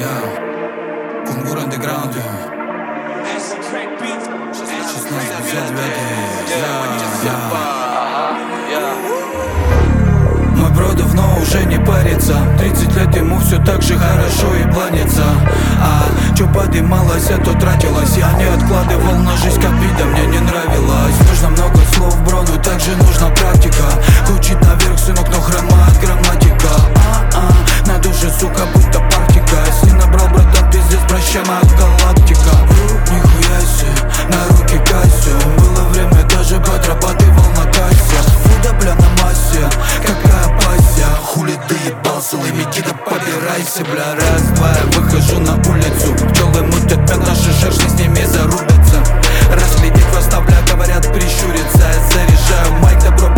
Кунгур андеграунд, 16-59. Мой бро давно уже не парится, 30 лет ему все так же хорошо и планится. А чё подымалось, а то тратилось. Я не откладывал на жизнь, как вида мне не нравилось. Нужно много слов, бро, но также нужна практика. Учить наверх, сынок, но хромает грамматика. На душе, сука, будто практика. Если набрал, братан, пиздец, прощай, моя галактика. Нихуя себе, на руки Кассио. Было время, даже подрабатывал на кассе. Фуда, бля, на массе, какая пассия. Хули ты ебался, лимитида, побирайся, бля. Раз, два, я выхожу на улицу. Пчелы мутят пят, наши шершни с ними зарубятся. Разглядеть вас, бля, говорят, прищуриться. Я заряжаю майк, добро